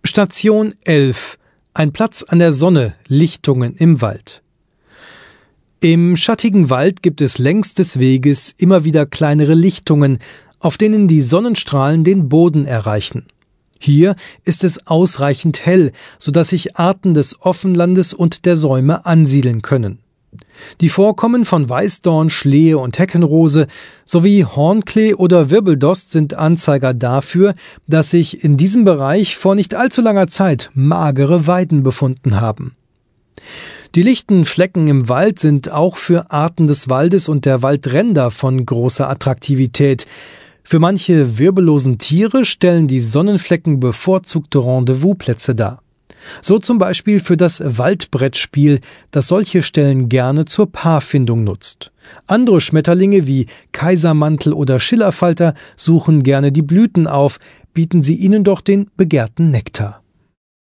Station 11. Ein Platz an der Sonne, Lichtungen im Wald. Im schattigen Wald gibt es längs des Weges immer wieder kleinere Lichtungen, auf denen die Sonnenstrahlen den Boden erreichen. Hier ist es ausreichend hell, sodass sich Arten des Offenlandes und der Säume ansiedeln können. Die Vorkommen von Weißdorn, Schlehe und Heckenrose sowie Hornklee oder Wirbeldost sind Anzeiger dafür, dass sich in diesem Bereich vor nicht allzu langer Zeit magere Weiden befunden haben. Die lichten Flecken im Wald sind auch für Arten des Waldes und der Waldränder von großer Attraktivität. Für manche wirbellosen Tiere stellen die Sonnenflecken bevorzugte Rendezvousplätze dar. So zum Beispiel für das Waldbrettspiel, das solche Stellen gerne zur Paarfindung nutzt. Andere Schmetterlinge wie Kaisermantel oder Schillerfalter suchen gerne die Blüten auf, bieten sie ihnen doch den begehrten Nektar.